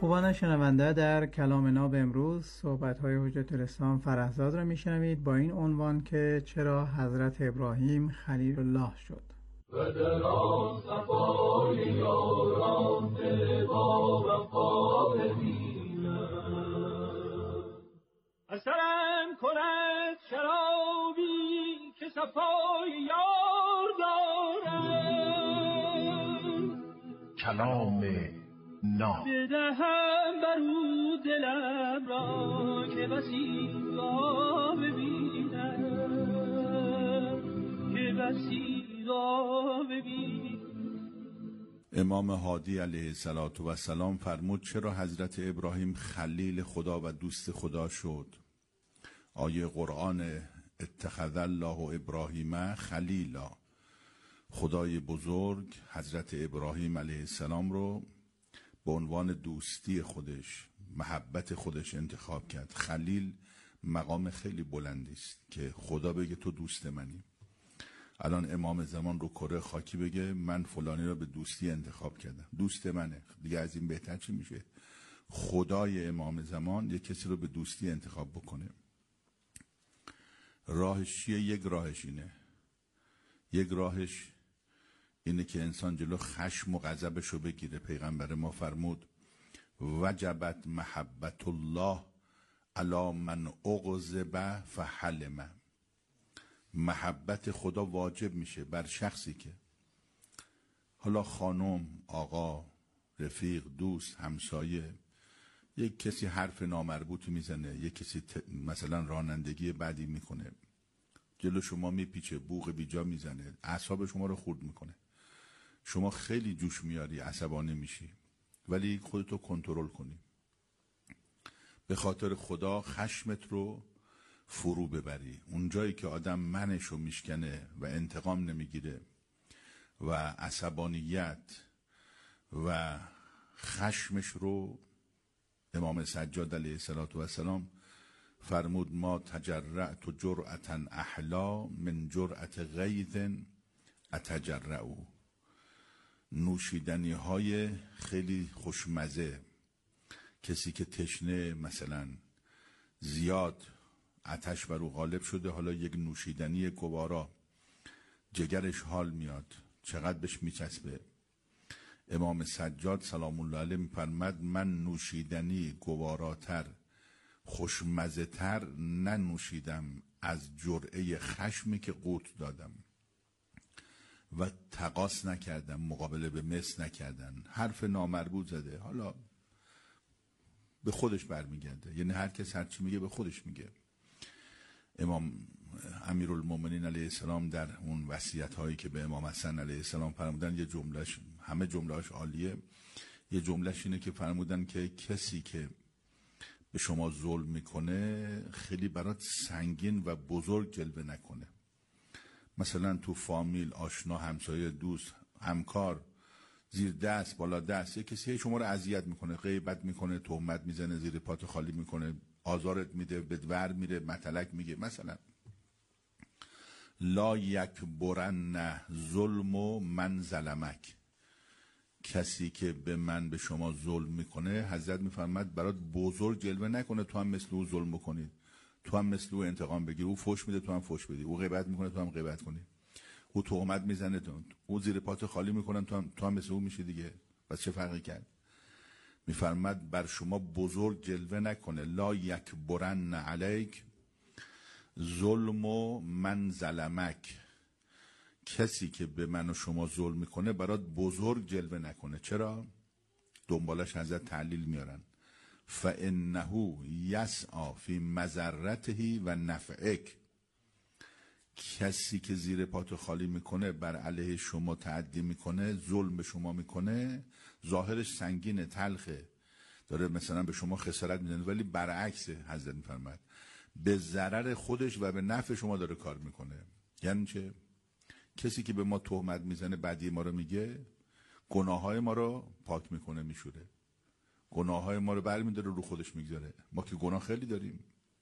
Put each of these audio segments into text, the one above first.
خوبان شنونده، در کلام ناب امروز صحبت‌های حجت الاسلام فرهزاد را می‌شنوید با این عنوان که چرا حضرت ابراهیم خلیل الله شد. و در آن صفای یاران دل با وفا ببینم، اثرم کند شرابی که صفای یار دارم. کلام ناب بدهم برو دلم را که بسی را ببینم، که بسی را ببینم. امام هادی علیه السلام فرمود چرا حضرت ابراهیم خلیل خدا و دوست خدا شد؟ آیه قرآن اتخذ الله ابراهیم خلیلا، خدای بزرگ حضرت ابراهیم علیه السلام رو به عنوان دوستی خودش، محبت خودش انتخاب کرد. خلیل مقام خیلی بلندی است که خدا بگه تو دوست منی. الان امام زمان رو کره خاکی بگه من فلانی رو به دوستی انتخاب کردم، دوست منه، دیگه از این بهتر چی میشه؟ خدای امام زمان یک کسی رو به دوستی انتخاب بکنه. راهش چیه؟ یک راهش اینه که انسان جلو خشم و غضبش رو بگیره. پیغمبر ما فرمود وجبت محبت الله علی من اغضب فحلم. محبت خدا واجب میشه بر شخصی که، حالا خانم، آقا، رفیق، دوست، همسایه، یک کسی حرف نامربوطی میزنه، یک کسی مثلا رانندگی بدی میکنه، جلو شما میپیچه، بوق بیجا میزنه، اعصاب شما رو خورد میکنه، شما خیلی جوش میاری، عصبانی میشی، ولی خودتو کنترل کنی. به خاطر خدا خشمت رو فرو ببری. اون جایی که آدم منشو میشکنه و انتقام نمیگیره و عصبانیت و خشمش رو، امام سجاد علیه السلام فرمود ما تجرعت جرعتا احلا من جرعت غیظ اتجرعو. نوشیدنی های خیلی خوشمزه، کسی که تشنه، مثلا زیاد آتش بر او غالب شده، حالا یک نوشیدنی گوارا، جگرش حال میاد، چقدر بهش میچسبه. امام سجاد سلام الله علیه میفرماد من نوشیدنی گواراتر، خوشمزه تر ننوشیدم از جرعه خشمی که قوت دادم و تقاس نکردم، مقابله به مس نکردن، حرف نامربوط زده، حالا به خودش برمیگرده، یعنی هر کس هر چی میگه به خودش میگه. امام امیرالمومنین علیه السلام در اون وصیت هایی که به امام حسن علیه السلام فرمودن، یه جملهش، همه جملهاش عالیه، یه جملهش اینه که فرمودن که کسی که به شما ظلم میکنه خیلی برات سنگین و بزرگ جلوه نکنه. مثلا تو فامیل، آشنا، همسایه، دوست، همکار، زیر دست، بالا دست، یه کسی شما رو اذیت میکنه، غیبت میکنه، تهمت میزنه، زیر پات خالی میکنه، آزارت میده، بدور میره، متلک میگه. مثلا لا یکبرن ظلم و من ظلمک، کسی که به شما ظلم میکنه، حضرت میفرماد برات بزرگ جلوه نکنه تو هم مثل او ظلم بکنید، تو هم مثل او انتقام بگیر. او فحش میده تو هم فحش بدی، او غیبت میکنه تو هم غیبت کنی، او تهمت میزنه او زیر پات خالی میکنن تو هم مثل او میشه دیگه. پس چه فرقی کرد؟ میفرماد بر شما بزرگ جلوه نکنه. لا یکبرن علیک ظلم و من ظلمک، کسی که به من و شما ظلم میکنه برات بزرگ جلوه نکنه. چرا؟ دنبالش حضرت تعلیل میارن فانه یسعی فی مضرته و نفعک، کسی که زیر پاتو خالی میکنه، بر علیه شما تعدی میکنه، ظلم به شما میکنه، ظاهرش سنگینه، تلخه، داره مثلا به شما خسارت میزنه، ولی برعکس حضرت میفرماد به ضرر خودش و به نفع شما داره کار میکنه. یعنی چه؟ کسی که به ما تهمت میزنه، بدی ما رو میگه، گناههای ما رو پاک میکنه، میشوره، گناههای ما رو برمیداره رو خودش میگذاره. ما که گناه خیلی داریم،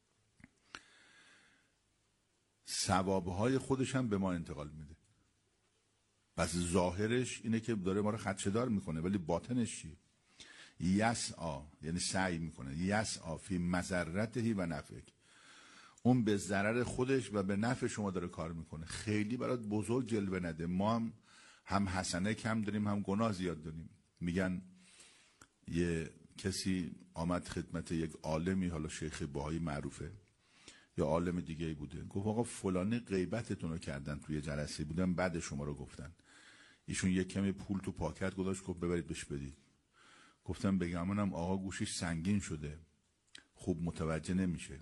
ثوابهای خودش هم به ما انتقال میده. پس ظاهرش اینه که داره ما رو خدشه‌دار میکنه، ولی باطنش چی؟ یسعا یعنی سعی میکنه، یسعا فی مضرته و نفعک، اون به ضرر خودش و به نفع شما داره کار میکنه. خیلی برات بزرگ جلوه نده. ما هم حسنه کم داریم هم گناه زیاد داریم. میگن یه کسی آمد خدمت یک عالمی، حالا شیخ بهایی معروفه یا عالم دیگه ای بوده، گفت آقا فلانی غیبتتون رو کردن، توی جلسه بودن بعد شما رو گفتن. ایشون یک کمی پول تو پاکت گذاشت، گفت ببرید بهش بدید. گفتم بگمونم آقا گوشش سنگین شده، خوب متوجه نمیشه.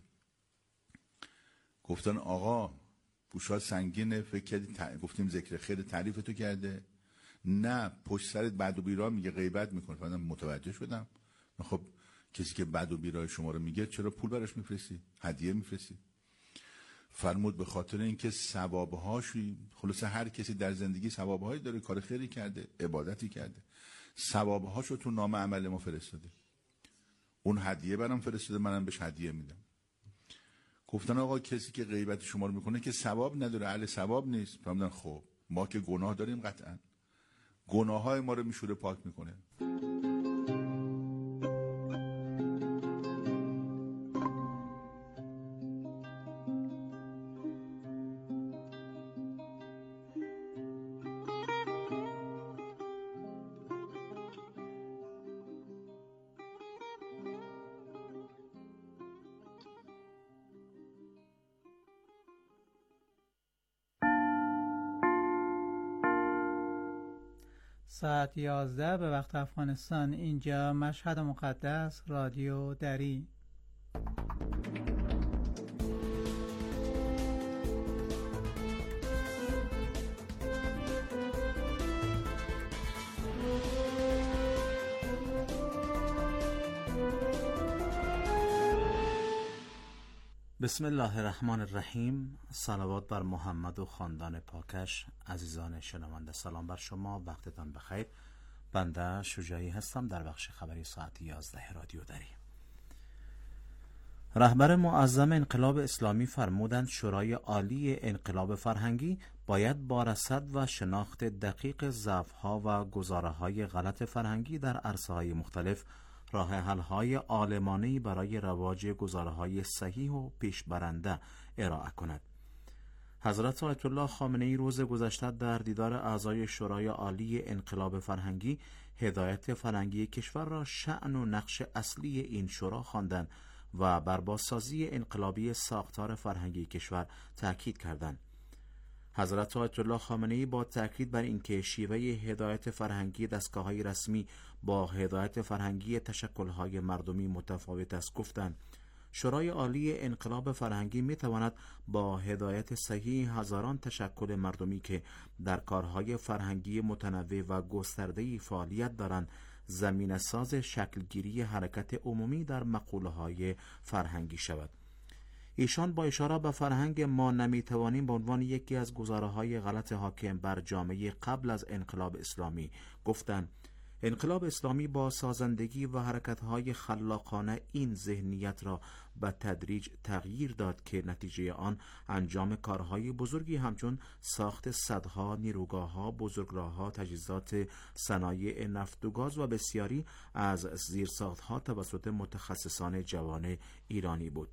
گفتن آقا گوشات سنگینه، فکر کردی گفتیم ذکر خیر تعریف تو کرده؟ نه، پشت سرت بد و بیرا میگه، غیبت میکنه. بعدم متوجه شدم. خب کسی که بد و بیرا شما رو میگه چرا پول براش میفرستی، هدیه میفرستی؟ فرمود به خاطر اینکه ثوابهاشی، خلاصه هر کسی در زندگی ثوابهایی داره، کار خیری کرده، عبادتی کرده، ثوابهاشو تو نام عمل ما فرستاده. اون هدیه برام فرستاده، منم بهش هدیه میدم. گفتن آقا کسی که غیبت شما رو میکنه که ثواب نداره، اهل ثواب نیست. فرمودن خب ما که گناه داریم، قطعا گناههای ما رو میشوره پاک میکنه. ساعت 11 به وقت افغانستان. اینجا مشهد مقدس، رادیو دری. بسم الله الرحمن الرحیم. صلوات بر محمد و خاندان پاکش. عزیزان شنونده سلام بر شما، وقتتان بخیر. بنده شجاعی هستم در بخش خبری ساعت 11 رادیو دری. رهبر معظم انقلاب اسلامی فرمودند شورای عالی انقلاب فرهنگی باید با رصد و شناخت دقیق ضعف‌ها و گزاره‌های غلط فرهنگی در عرصه‌های مختلف راه حل‌های عالمانه‌ای برای رواج گزاره‌های صحیح و پیشبرنده ارائه کند. حضرت آیت الله خامنه‌ای روز گذشته در دیدار اعضای شورای عالی انقلاب فرهنگی هدایت فرهنگی کشور را شأن و نقش اصلی این شورا خواندند و بر بازسازی انقلابی ساختار فرهنگی کشور تاکید کردند. حضرت آیت الله خامنه‌ای با تاکید بر اینکه شیوه هدایت فرهنگی دستگاه‌های رسمی با هدایت فرهنگی تشکل‌های مردمی متفاوت است گفتند شورای عالی انقلاب فرهنگی می‌تواند با هدایت صحیح هزاران تشکل مردمی که در کارهای فرهنگی متنوع و گسترده‌ای فعالیت دارند زمینه‌ساز شکلگیری حرکت عمومی در مقوله‌های فرهنگی شود. ایشان با اشاره به فرهنگ ما نمیتوانیم به عنوان یکی از گزاره‌های غلط حاکم بر جامعه قبل از انقلاب اسلامی گفتند انقلاب اسلامی با سازندگی و حرکت‌های خلاقانه این ذهنیت را به تدریج تغییر داد که نتیجه آن انجام کارهای بزرگی همچون ساخت صدها نیروگاه‌ها، بزرگراه‌ها، تجهیزات صنایع نفت و گاز و بسیاری از زیرساخت‌ها توسط متخصصان جوان ایرانی بود.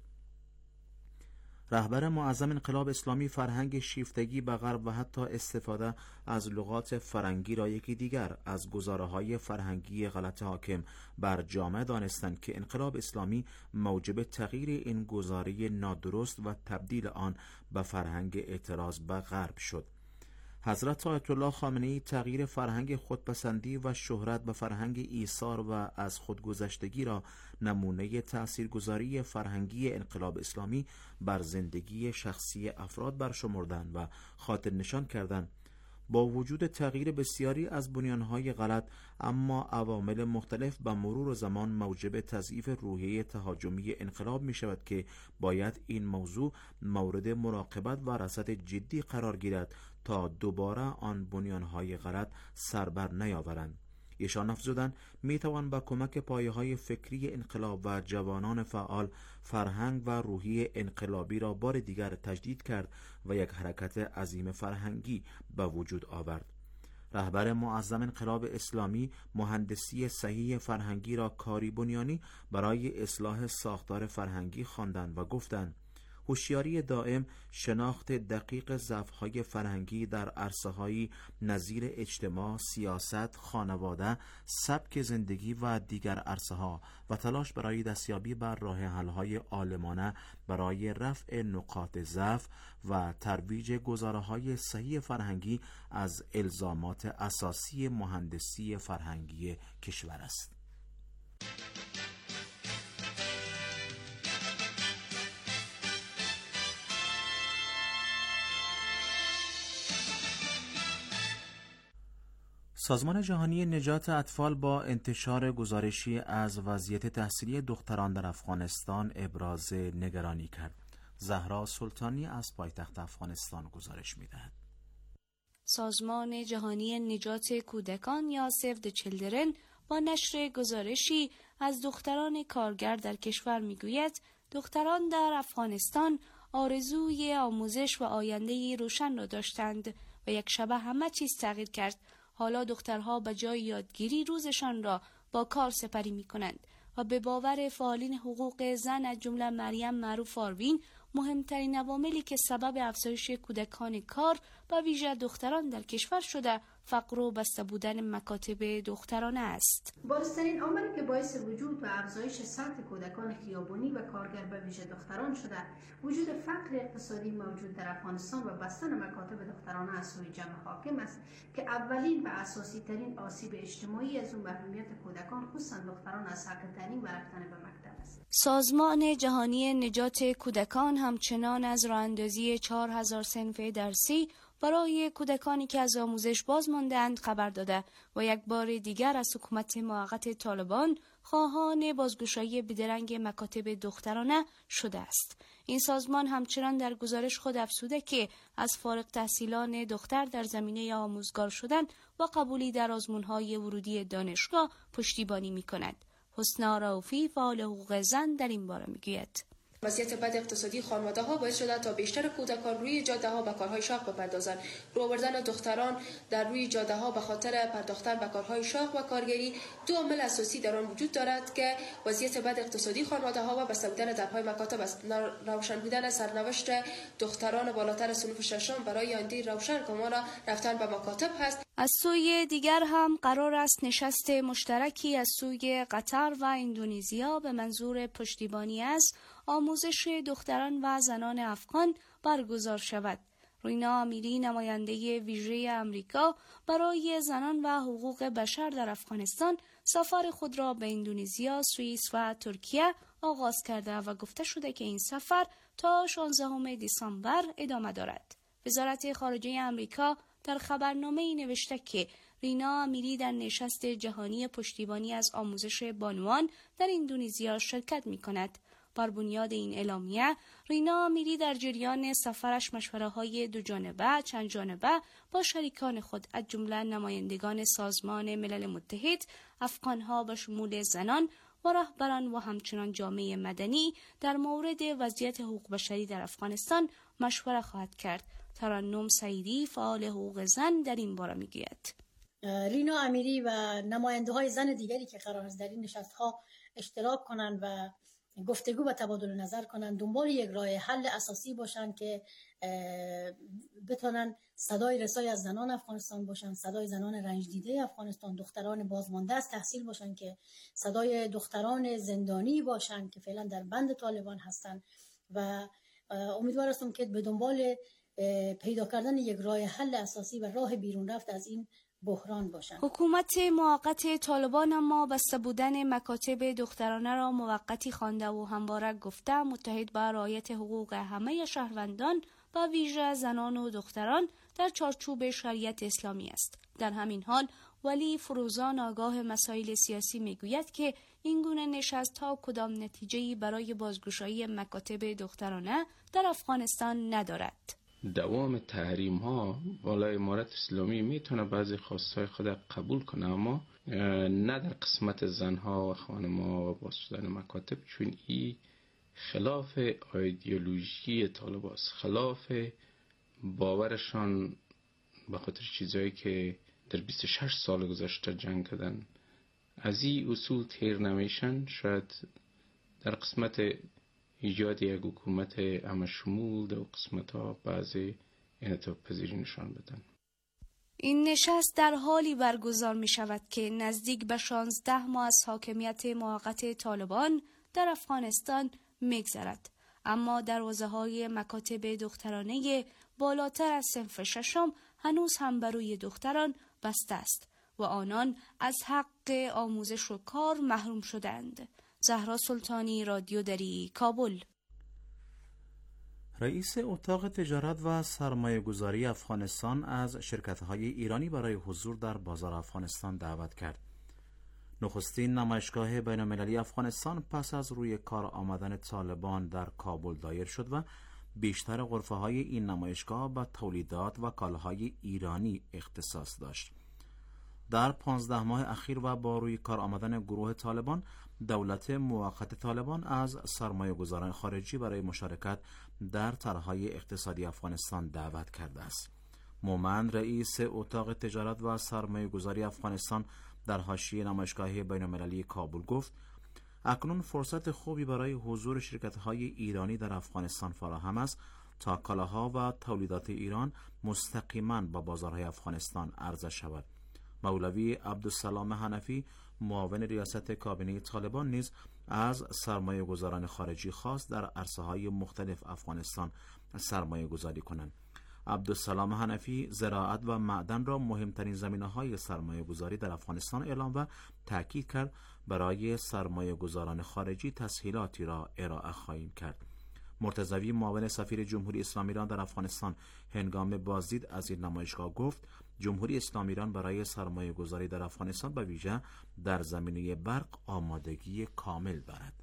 رهبر معظم انقلاب اسلامی فرهنگ شیفتگی به غرب و حتی استفاده از لغات فرنگی را یکی دیگر از گزاره‌های فرهنگی غلط حاکم بر جامعه دانستند که انقلاب اسلامی موجب تغییر این گزاره نادرست و تبدیل آن به فرهنگ اعتراض به غرب شد. حضرت آیت الله خامنه‌ای تغییر فرهنگ خودپسندی و شهرت به فرهنگ ایثار و از خودگذشتگی را نمونه تاثیرگذاری فرهنگی انقلاب اسلامی بر زندگی شخصی افراد برشمردند و خاطر نشان کردند. با وجود تغییر بسیاری از بنیانهای غلط، اما عوامل مختلف به مرور زمان موجب تضعیف روحیه تهاجمی انقلاب می شود که باید این موضوع مورد مراقبت و رصد جدی قرار گیرد تا دوباره آن بنیانهای غلط سربر نیاورند. ایشان افزودند می توان با کمک پایه‌های فکری انقلاب و جوانان فعال فرهنگ و روحیه انقلابی را بار دیگر تجدید کرد و یک حرکت عظیم فرهنگی به وجود آورد. رهبر معظم انقلاب اسلامی مهندسی صحیح فرهنگی را کاری بنیانی برای اصلاح ساختار فرهنگی خواندند و گفتند هوشیاری دائم، شناخت دقیق ضعف‌های فرهنگی در عرصه‌هایی نظیر اجتماع، سیاست، خانواده، سبک زندگی و دیگر عرصه‌ها و تلاش برای دستیابی بر راه حل‌های عالمانه برای رفع نقاط ضعف و ترویج گزاره‌های صحیح فرهنگی از الزامات اساسی مهندسی فرهنگی کشور است. سازمان جهانی نجات اطفال با انتشار گزارشی از وضعیت تحصیلی دختران در افغانستان ابراز نگرانی کرد. زهرا سلطانی از پایتخت افغانستان گزارش می‌دهد. سازمان جهانی نجات کودکان یا سیو د چیلدرن با نشر گزارشی از دختران کارگر در کشور می‌گوید دختران در افغانستان آرزوی آموزش و آینده‌ای روشن را داشتند و یک شبه همه چیز تغییر کرد. حالا دخترها به جای یادگیری روزشان را با کار سپری می کنند و به باور فعالین حقوق زن از جمله مریم معروف آروین مهمترین عواملی که سبب افزایش کودکان کار و ویژه دختران در کشور شده فقر و بسته بودن مکاتب دخترانه است. بارزترین عاملی که باعث وجود و افزایش سطح کودکان خیابانی و کارگر به ویژه دختران شده وجود فقر اقتصادی موجود در افغانستان و بستن مکاتب دخترانه از سوی جمع حاکم است که اولین و اساسی ترین آسیب اجتماعی از اون محرومیت کودکان خصوصا دختران از حق تعلیم و رفتن به مکتب است. سازمان جهانی نجات کودکان همچنان از راه‌اندازی 4000 صنف درسی برای کودکانی که از آموزش باز ماندند خبر داده و یک بار دیگر از حکومت موقت طالبان خواهان بازگشایی بیدرنگ مکاتب دخترانه شده است. این سازمان همچنان در گزارش خود افزوده که از فارغ تحصیلان دختر در زمینه آموزگار شدن و قبولی در آزمون‌های ورودی دانشگاه پشتیبانی می‌کند. حسنا رؤوفی فعال حقوق زن در این باره می‌گوید وضعیت بد اقتصادی خانواده‌ها باعث شده تا بیشتر کودکان روی جاده‌ها به کارهای شاق بپردازند. رو آوردن دختران در روی جاده‌ها به خاطر پرداختن به کارهای شاق و کارگری دو عامل اساسی در آن وجود دارد که وضعیت بد اقتصادی خانواده‌ها و بسته بودن درهای مکاتب است. روشن بودن سرنوشت دختران بالاتر صنف ششم برای آینده روشن گمان رفتن به مکاتب هست. از سوی دیگر هم قرار است نشست مشترکی از سوی قطر و اندونزیا به منظور پشتیبانی از آموزش دختران و زنان افغان برگزار شود. رینا امیری نماینده ویژه امریکا برای زنان و حقوق بشر در افغانستان سفر خود را به اندونزیا، سوئیس و ترکیه آغاز کرده و گفته شده که این سفر تا 16 دسامبر ادامه دارد. وزارت خارجه امریکا در خبرنامه‌ای نوشته که رینا امیری در نشست جهانی پشتیبانی از آموزش بانوان در اندونزیا شرکت می‌کند. بر بنیاد این اعلامیه، رینا امیری در جریان سفرش مشوره‌های دو جانبه، چند جانبه با شریکان خود از جمله نمایندگان سازمان ملل متحد، افغان‌ها به شمول زنان و رهبران و همچنان جامعه مدنی در مورد وضعیت حقوق بشری در افغانستان مشوره خواهد کرد. ترنم سعیدی فعال حقوق زن در این باره میگوید رینا امیری و نماینده‌های زن دیگری که قرار است در این نشست‌ها اشتراک کنند و گفتگو و تبادل نظر کنند دنبال یک راه حل اساسی باشند که بتونن صدای رسای از زنان افغانستان باشن، صدای زنان رنج دیده افغانستان، دختران بازمانده از تحصیل باشن که صدای دختران زندانی باشن که فعلا در بند طالبان هستن و امیدوار هستم که به دنبال پیدا کردن یک راه حل اساسی و راه بیرون رفت از این بحران باشند. حکومت موقت طالبان اما بسته بودن مکاتب دخترانه را موقتی خوانده و همواره گفته متحد به رعایت حقوق همه شهروندان و ویژه زنان و دختران در چارچوب شریعت اسلامی است. در همین حال ولی فروزان آگاه مسائل سیاسی میگوید که این گونه نشست ها کدام نتیجه‌ای برای بازگشایی مکاتب دخترانه در افغانستان ندارد. دوام تحریم ها والای امارت اسلامی میتونه بعضی خواستهای خود قبول کنه اما نه در قسمت زنها و خانم‌ها و باز شدن مکاتب، چون این خلاف ایدئولوژی طالبان است، خلاف باورشان به خاطر چیزایی که در 26 سال گذشته جنگ کردن، از این اصول تیر نمیشن، شاید در قسمت ایجاد یک حکومت همشمول در قسمت ها بعضی انعطاف پذیری نشان بدن. این نشست در حالی برگزار می شود که نزدیک به 16 ماه از حاکمیت موقت طالبان در افغانستان می‌گذرد، اما دروازه‌های مکاتب دخترانه بالاتر از صنف ششم هنوز هم برای دختران بسته است و آنان از حق آموزش و کار محروم شدند. زهرا سلطانی، رادیو دری، کابل. رئیس اتاق تجارت و سرمایه گذاری افغانستان از شرکت‌های ایرانی برای حضور در بازار افغانستان دعوت کرد. نخستین نمایشگاه بین‌المللی افغانستان پس از روی کار آمدن طالبان در کابل دایر شد و بیشتر غرفه‌های این نمایشگاه به تولیدات و کالاهای ایرانی اختصاص داشت. در 15 ماه اخیر و با روی کار آمدن گروه طالبان، دولت موقت طالبان از سرمایه‌گذاران خارجی برای مشارکت در طرح‌های اقتصادی افغانستان دعوت کرده است. مومند، رئیس اتاق تجارت و سرمایه‌گذاری افغانستان، در حاشیه نمایشگاه بین‌المللی کابل گفت: اکنون فرصت خوبی برای حضور شرکت‌های ایرانی در افغانستان فراهم است تا کالاها و تولیدات ایران مستقیما با بازارهای افغانستان عرضه شود. مولوی عبدالسلام حنفی، معاون ریاست کابینه طالبان، نیز از سرمایه گذاران خارجی خواست در عرصه‌های مختلف افغانستان سرمایه گذاری کنند. عبدالسلام حنفی زراعت و معدن را مهمترین زمینه‌های سرمایه گذاری در افغانستان اعلام و تاکید کرد برای سرمایه گذاران خارجی تسهیلاتی را ارائه خواهیم کرد. مرتضوی، معاون سفیر جمهوری اسلامی ایران در افغانستان، هنگام بازدید از این نمایشگاه گفت: جمهوری اسلامی ایران برای سرمایه گذاری در افغانستان به ویژه در زمینه برق آمادگی کامل دارد.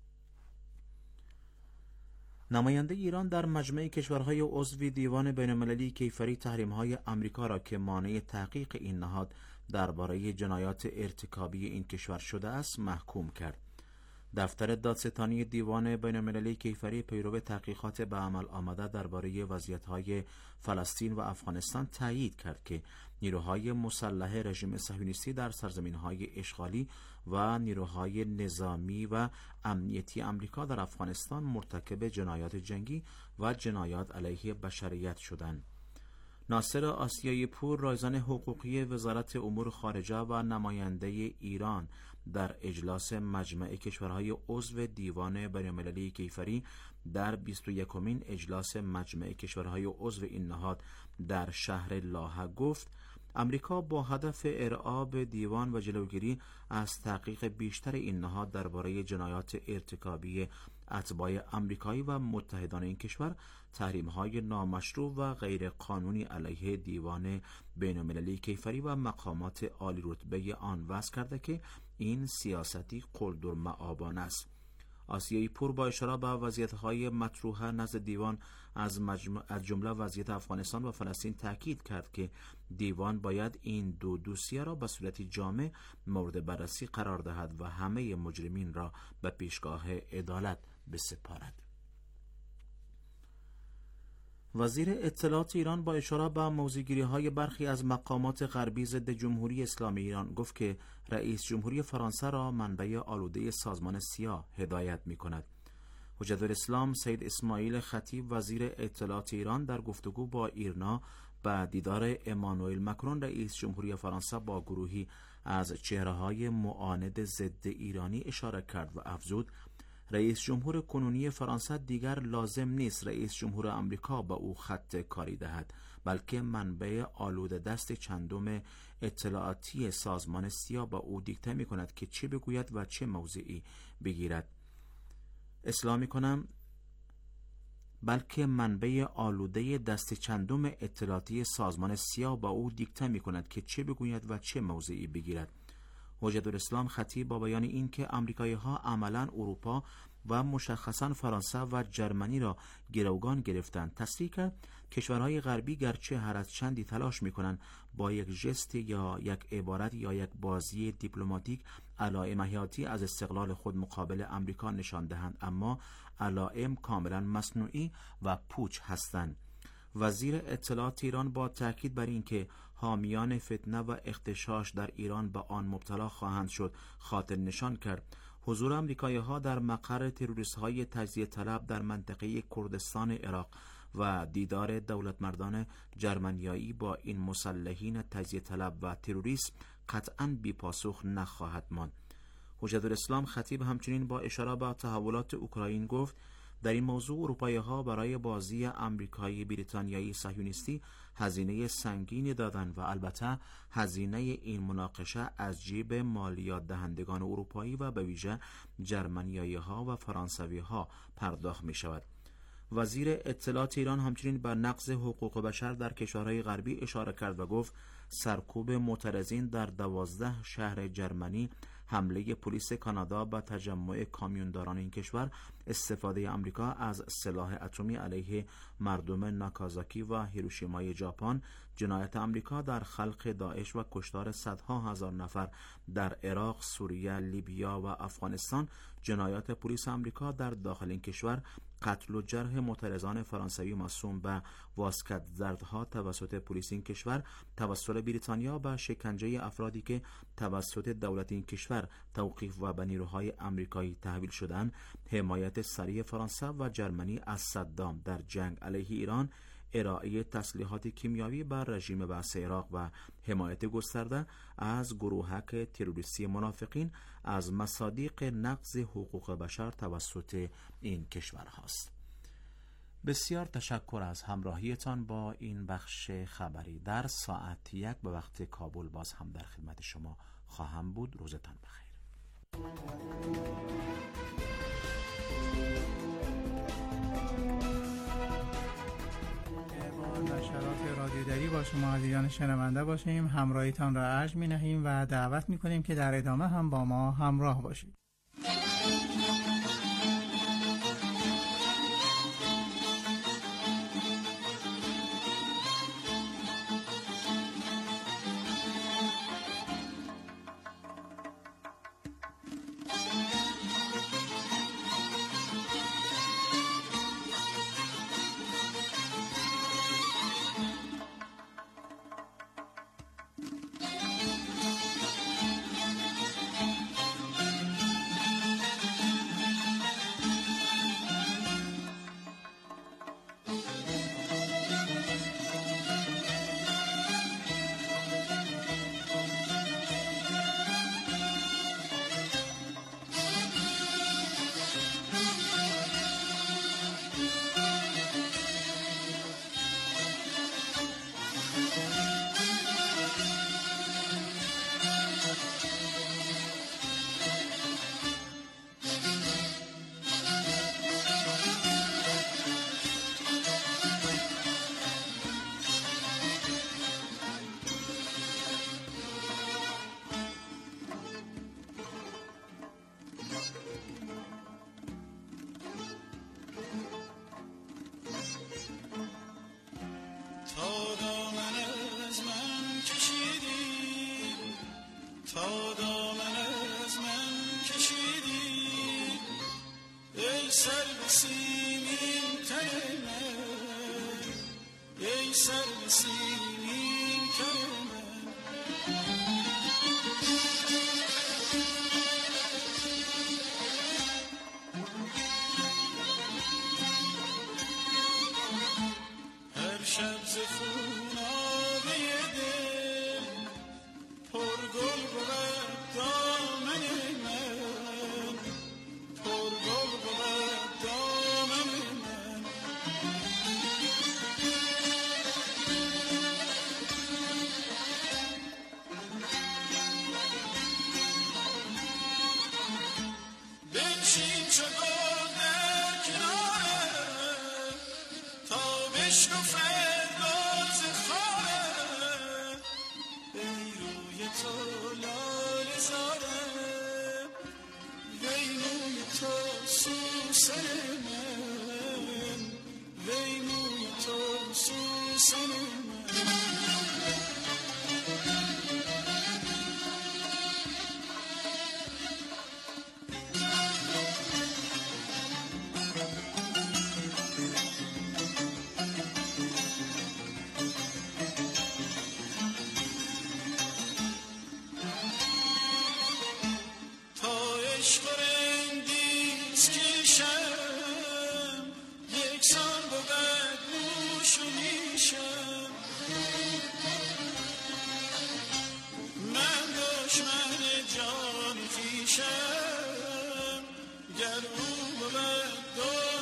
نماینده ایران در مجمع کشورهای عضو دیوان بین‌المللی کیفری تحریم‌های آمریکا را که مانع تحقیق این نهاد درباره جنایات ارتکابی این کشور شده است محکوم کرد. دفتر دادستانی دیوان بین‌المللی کیفری پیرو تحقیقات به عمل آمده درباره وضعیت‌های فلسطین و افغانستان تایید کرد که نیروهای مسلح رژیم صهیونیستی در سرزمین‌های اشغالی و نیروهای نظامی و امنیتی آمریکا در افغانستان مرتکب جنایات جنگی و جنایات علیه بشریت شدند. ناصر آسیایی پور، رایزن حقوقی وزارت امور خارجه و نماینده ایران در اجلاس مجمع کشورهای عضو دیوان بین‌المللی کیفری در 21مین اجلاس مجمع کشورهای عضو این نهاد در شهر لاهه گفت: امریکا با هدف ارعاب دیوان و جلوگیری از تحقیق بیشتر این نهاد درباره جنایات ارتکابی اتباع آمریکایی و متحدان این کشور تحریم‌های نامشروع و غیر قانونی علیه دیوان بین‌المللی کیفری و مقامات عالی رتبه آن وضع کرده که این سیاستی قلدرمآبانه است. آسیایی پور با اشاره به وضعیت‌های مطروحه نزد دیوان از جمله وضعیت افغانستان و فلسطین تاکید کرد که دیوان باید این دو دوسیه را به صورت جامع مورد بررسی قرار دهد و همه مجرمین را به پیشگاه عدالت بسپارد. وزیر اطلاعات ایران با اشاره به موضع‌گیری‌های برخی از مقامات غربی ضد جمهوری اسلامی ایران گفت که رئیس جمهوری فرانسه را منبع آلوده سازمان سیا هدایت می‌کند. حجت الاسلام سید اسماعیل خطیب، وزیر اطلاعات ایران، در گفتگو با ایرنا به دیدار امانوئل مکرون رئیس جمهوری فرانسه با گروهی از چهره‌های معاند ضد ایرانی اشاره کرد و افزود: رئیس جمهور کنونی فرانسه دیگر لازم نیست رئیس جمهور آمریکا به او خط کاری دهد، بلکه منبع آلوده دست چندم اطلاعاتی سازمان سیا به او دیکته می کند که چه بگوید و چه موضعی بگیرد. اصلاح می کنم بلکه منبع آلوده دست چندم اطلاعاتی سازمان سیا به او دیکته می کند که چه بگوید و چه موضعی بگیرد. حجت الاسلام خطیب با بیان این که آمریکایی‌ها عملاً اروپا و مشخصاً فرانسه و جرمنی را گروگان گرفتند، تصریح کرد کشورهای غربی گرچه هر از چندی تلاش می‌کنند با یک ژست یا یک عبارت یا یک بازی دیپلماتیک علائم حیاتی از استقلال خود مقابل آمریکا نشان دهند، اما علائم کاملاً مصنوعی و پوچ هستند. وزیر اطلاعات ایران با تاکید بر اینکه حامیان فتنه و اغتشاش در ایران به آن مبتلا خواهند شد خاطر نشان کرد. حضور آمریکایی‌ها در مقر تروریست‌های تجزیه طلب در منطقه کردستان عراق و دیدار دولتمردان جرمنیایی با این مسلحین تجزیه طلب و تروریست قطعاً بی پاسخ نخواهد ماند. حجت الاسلام خطیب همچنین با اشاره به تحولات اوکراین گفت در این موضوع اروپایی‌ها برای بازی آمریکایی بریتانیایی صهیونیستی هزینه سنگینی دادند و البته هزینه این مناقشه از جیب مالیات دهندگان اروپایی و به ویژه جرمنیایی‌ها و فرانسوی‌ها پرداخت می‌شود. وزیر اطلاعات ایران همچنین به نقض حقوق بشر در کشورهای غربی اشاره کرد و گفت سرکوب معترضین در 12 شهر جرمنی، حمله پلیس کانادا به تجمع کامیونداران این کشور، استفاده آمریکا از سلاح اتمی علیه مردم ناکازاکی و هیروشیمای ژاپن، جنایت آمریکا در خلق داعش و کشتار صدها هزار نفر در عراق، سوریه، لیبیا و افغانستان، جنایات پلیس آمریکا در داخل این کشور، قتل و جرح معترضان فرانسوی مصوم به واسکت زردها توسط پلیس این کشور، توسل بریتانیا به شکنجه افرادی که توسط دولت این کشور توقیف و به نیروهای آمریکایی تحویل شدند، حمایت سریع فرانسه و جرمنی از صدام در جنگ علیه ایران، ارائه تسلیحات کیمیایی بر رژیم بعث عراق و حمایت گسترده از گروهک تروریستی منافقین از مصادیق نقض حقوق بشر توسط این کشورهاست. بسیار تشکر از همراهیتان با این بخش خبری. در ساعت 1 به وقت کابل باز هم در خدمت شما خواهم بود. روزتان بخیر. نشرات رادیودری با شما عزیزان شنونده باشیم. همراهیتان را ارج می نهیم و دعوت می کنیم که در ادامه هم با ما همراه باشید.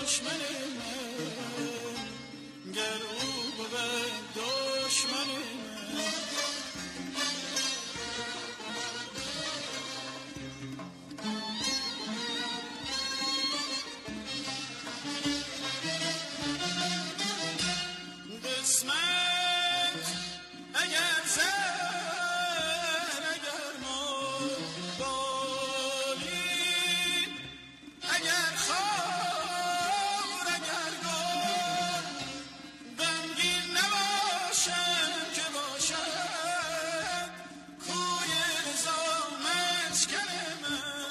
دشمن من گر او بود دشمن من قسمت اگر زر اگر مال بالین اگر خور اگر گل غمگین نباشم که باشد کوی رضا مسکن من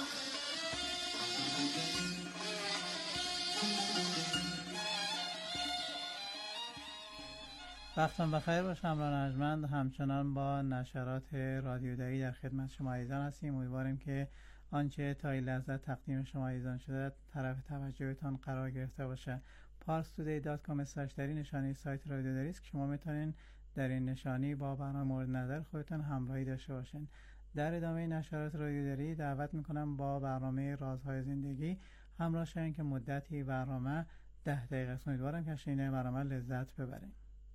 وقتتان بخیر باشه همراهان ارجمند. همچنان با نشرات رادیو دری در خدمت شما عزیزان هستیم. امیدواریم که آنچه تا این لحظه تقدیم شما عزیزان شده طرف توجهتان قرار گرفته باشه. parstoday.com/dari نشانی سایت رادیو دری است که شما میتونین در این نشانی با برنامه مورد نظر خودتان همراهی داشته باشین. در ادامه نشرات رادیو دری دعوت میکنم با برنامه رازهای زندگی همراه شوین که مدتی برنامه 10 دقیقه است. امیدوارم که شنیدن برنامه لذت ببرین.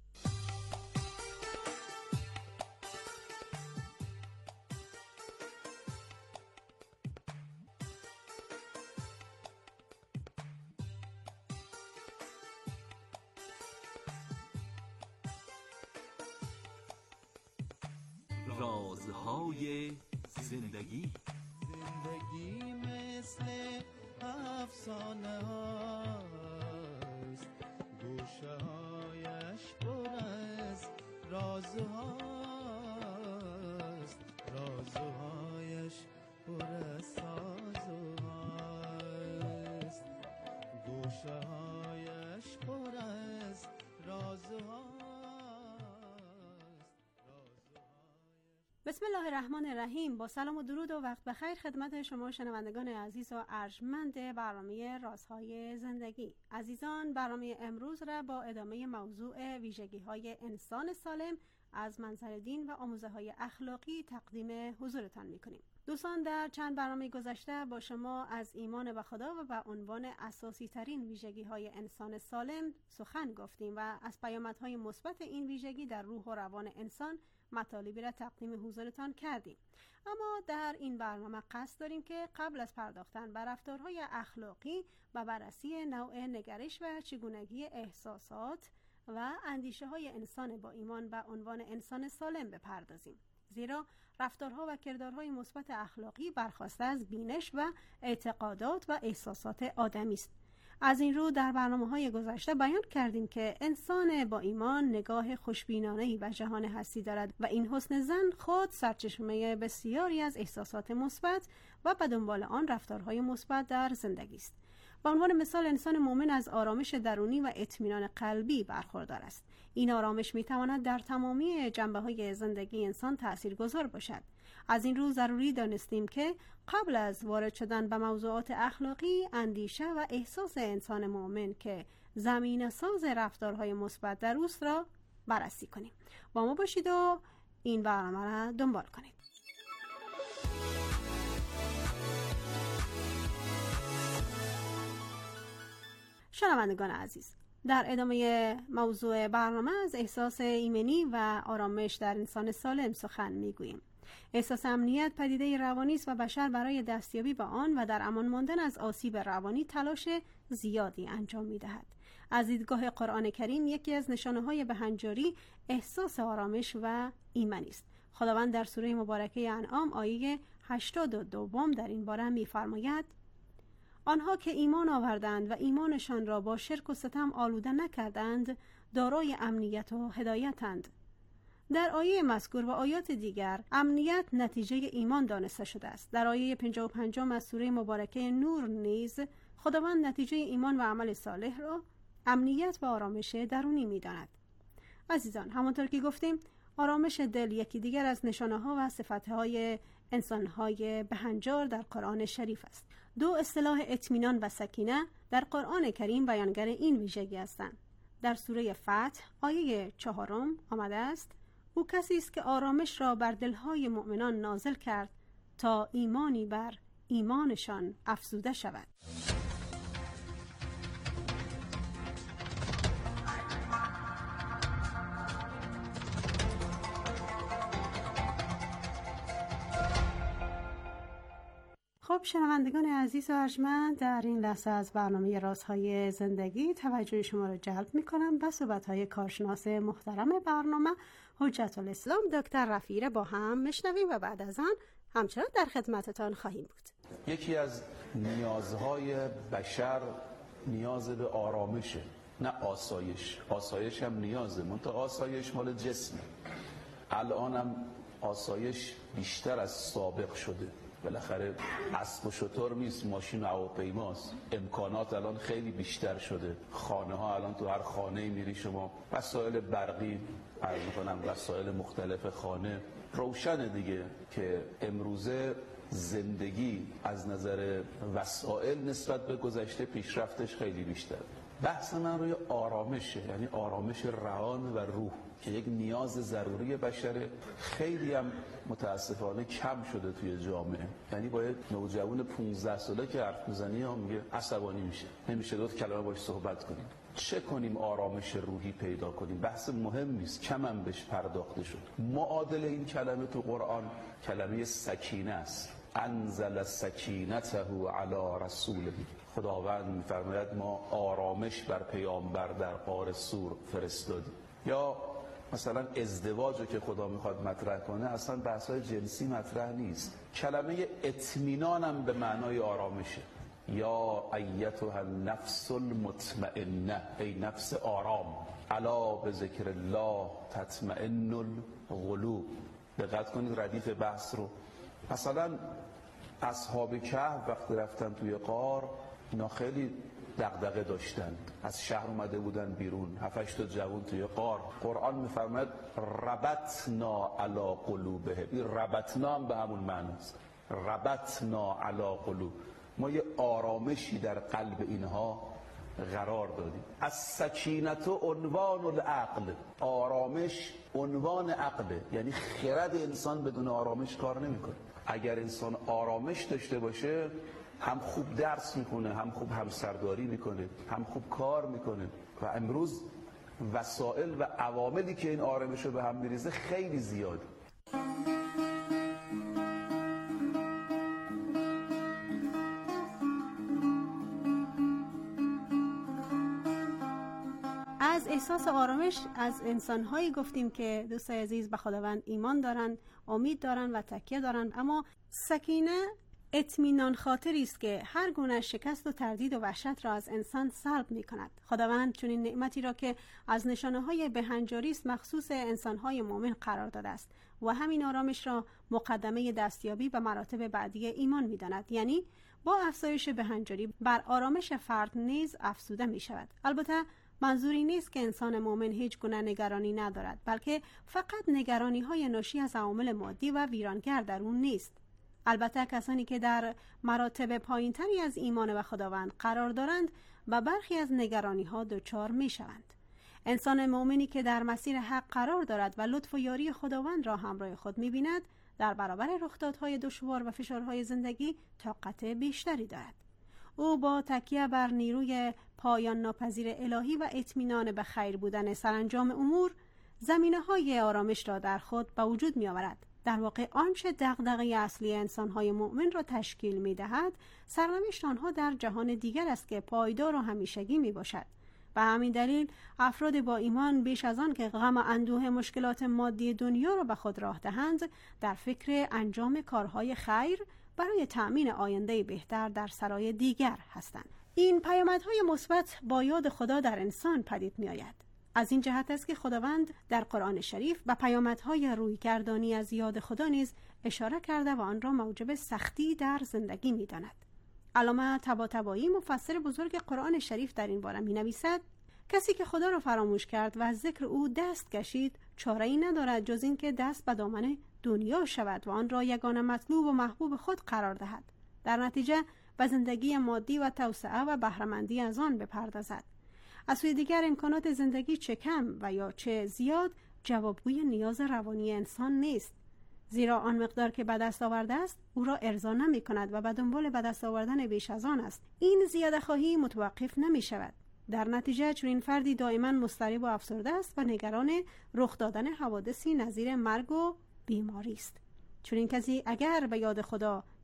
رازهای زندگی. زندگی مثل افسانه هاست، گوشه هایش پر از رازهاست، رازهایش پر از سازهاست، گوشه هایش پر از رازهاست. بسم الله الرحمن الرحیم. با سلام و درود و وقت بخیر خدمت شما شنوندگان عزیز و ارجمند برنامه رازهای زندگی. عزیزان، برنامه امروز را با ادامه موضوع ویژگی‌های انسان سالم از منظر دین و آموزه‌های اخلاقی تقدیم حضورتان می‌کنیم. دوستان، در چند برنامه گذشته با شما از ایمان به خدا و به عنوان اساسی ترین ویژگی‌های انسان سالم سخن گفتیم و از پیامدهای مثبت این ویژگی در روح و روان انسان مطالبی را تقدیم حضورتان کردیم. اما در این برنامه قصد داریم که قبل از پرداختن به رفتارهای اخلاقی و بررسی نوع نگرش و چگونگی احساسات و اندیشه های انسان با ایمان به عنوان انسان سالم بپردازیم، زیرا رفتارها و کردارهای مثبت اخلاقی برخواسته از بینش و اعتقادات و احساسات آدمی است. از این رو در برنامه‌های گذشته بیان کردیم که انسان با ایمان نگاه خوشبینانه‌ای به جهان هستی دارد و این حسن ظن خود سرچشمه بسیاری از احساسات مثبت و به دنبال آن رفتارهای مثبت در زندگی است. به عنوان مثال، انسان مؤمن از آرامش درونی و اطمینان قلبی برخوردار است. این آرامش می‌تواند در تمامی جنبه‌های زندگی انسان تأثیرگذار باشد. از این رو ضروری دانستیم که قبل از وارد شدن به موضوعات اخلاقی، اندیشه و احساس انسان مؤمن که زمینه ساز رفتارهای مثبت در اوست را بررسی کنیم. با ما باشید و این برنامه را دنبال کنید. شنوندگان عزیز، در ادامه موضوع برنامه از احساس ایمنی و آرامش در انسان سالم سخن میگوییم. احساس امنیت پدیده روانی است و بشر برای دستیابی به آن و در امان ماندن از آسیب روانی تلاش زیادی انجام می‌دهد. از دیدگاه قرآن کریم یکی از نشانه‌های بهنجاری احساس آرامش و ایمنی است. خداوند در سوره مبارکه انعام آیه 82 در این باره می‌فرماید: آنها که ایمان آوردند و ایمانشان را با شرک و ستم آلوده نکردند دارای امنیت و هدایتند. در آیه مذکور و آیات دیگر امنیت نتیجه ایمان دانسته شده است. در آیه 55 از سوره مبارکه نور نیز خداوند نتیجه ایمان و عمل صالح را امنیت و آرامش درونی می‌داند. عزیزان، همانطور که گفتیم، آرامش دل یکی دیگر از نشانه‌ها و صفت‌های انسان‌های بهنجار در قرآن شریف است. دو اصطلاح اطمینان و سکینه در قرآن کریم بیانگر این ویژگی هستند. در سوره فتح آیه 4 آمده است: او کسی است که آرامش را بر دلهای مؤمنان نازل کرد تا ایمانی بر ایمانشان افزوده شود. خب شنوندگان عزیز و ارجمند، در این لحظه از برنامه رازهای زندگی توجه شما را جلب می‌کنم به صحبت‌های کارشناس محترم برنامه حجت الاسلام دکتر رفیع با هم میشنویم و بعد از آن همچنان در خدمتتان خواهیم بود. یکی از نیازهای بشر نیاز به آرامشه، نه آسایش. آسایش هم نیازه، منتها آسایش مال جسمه. الانم آسایش بیشتر از سابق شده. بالاخره اسب و شتر نیست، ماشین و هواپیماست. امکانات الان خیلی بیشتر شده. خانه ها الان تو هر خانه‌ای میری شما وسایل برقی، عرض می‌کنم وسایل مختلف خانه. روشنه دیگه که امروزه زندگی از نظر وسایل نسبت به گذشته پیشرفتش خیلی بیشتر. بحث من روی آرامشه، یعنی آرامش روان و روح که یک نیاز ضروری بشره. خیلی هم متاسفانه کم شده توی جامعه. یعنی باید نوجوان 15 ساله که حرف میزنی هم میگه عصبانی میشه، نمیشه دو کلمه باش صحبت کنیم. چه کنیم آرامش روحی پیدا کنیم؟ بحث مهم نیست، کم هم بهش پرداخته شد. معادل این کلمه تو قرآن کلمه سکینه است. انزل سکینته علی رسوله. خداوند میفرماید ما آرامش بر پیامبر در غار سور فرستادیم. یا مثلا ازدواج که خدا میخواد مطرح کنه اصلا بحث‌های جنسی مطرح نیست. کلمه اطمینان هم به معنای آرامشه. یا ایتها النفس المطمئنه، ای نفس آرام، الا بذکر الله تطمئن القلوب. دقت کنید ردیف بحث رو. مثلا اصحاب کهف وقتی رفتن توی غار اینا خیلی دغدغه داشتن، از شهر اومده بودن بیرون، 7-8 تا جوان توی غار. قرآن میفرماید ربطنا علی قلوبهم. این ربطنا هم به همون معناست، ربطنا علی قلوب. ما یه آرامشی در قلب اینها قرار دادیم. از سکینت عنوان العقل، آرامش عنوان عقله، یعنی خرد انسان بدون آرامش کار نمیکنه. اگر انسان آرامش داشته باشه هم خوب درس میکنه، هم خوب همسرداری میکنه، هم خوب کار میکنه. و امروز وسایل و عواملی که این آرامش رو به هم میریزه خیلی زیاده. از احساس آرامش از انسان‌هایی گفتیم که دوستای عزیز به خداوند ایمان دارن، امید دارن و تکیه دارن، اما سکینه اطمینان خاطری است که هر گونه شکست و تردید و وحشت را از انسان سلب می‌کند. خداوند چنین نعمتی را که از نشانه‌های بهنجاری است مخصوص انسان‌های مؤمن قرار داده است و همین آرامش را مقدمه دستیابی به مراتب بعدی ایمان می‌داند. یعنی با افزایش بهنجاری بر آرامش فرد نیز افزوده می‌شود. البته منظوری نیست که انسان مؤمن هیچ گونه نگرانی ندارد، بلکه فقط نگرانی‌های ناشی از عوامل مادی و ویرانگر در اون نیست. البته کسانی که در مراتب پایین‌تری از ایمان به خداوند قرار دارند و برخی از نگرانی‌ها دچار می‌شوند. انسان مؤمنی که در مسیر حق قرار دارد و لطف و یاری خداوند را همراه خود می‌بیند، در برابر رخدادهای دشوار و فشارهای زندگی طاقت بیشتری دارد. او با تکیه بر نیروی پایان ناپذیر الهی و اطمینان به خیر بودن سرانجام امور، زمینه‌های آرامش را در خود به وجود می‌آورد. در واقع آنچه دغدغه اصلی انسان‌های مؤمن را تشکیل می‌دهد، سرنوشت آنها در جهان دیگر است که پایدار و همیشگی میباشد. به همین دلیل افراد با ایمان بیش از آن که غم و اندوه مشکلات مادی دنیا را به خود راه دهند، در فکر انجام کارهای خیر برای تأمین آینده بهتر در سرای دیگر هستند. این پیامدهای مثبت با یاد خدا در انسان پدید می‌آید. از این جهت است که خداوند در قرآن شریف به پیامدهای رویگردانی از یاد خدا نیز اشاره کرده و آن را موجب سختی در زندگی می‌داند. علامه طباطبایی مفسر بزرگ قرآن شریف در این باره می‌نویسد: کسی که خدا را فراموش کرد و از ذکر او دست کشید، چاره‌ای ندارد جز این که دست به دامن دنیا شود و آن را یگانه مطلوب و محبوب خود قرار دهد. در نتیجه به زندگی مادی و توسعه و بهره‌مندی از آن بپردازد. از سوی دیگر امکانات زندگی چه کم و یا چه زیاد جوابگوی نیاز روانی انسان نیست، زیرا آن مقدار که به دست آورده است او را ارضا نمی کند و به دنبال به دست آوردن بیش از آن است. این زیاده خواهی متوقف نمی شود. در نتیجه چون این فردی دائما مضطرب و افسرده است و نگران رخ دادن حوادثی نظیر مرگ و بیماری است. چون این کسی اگر به یاد خدا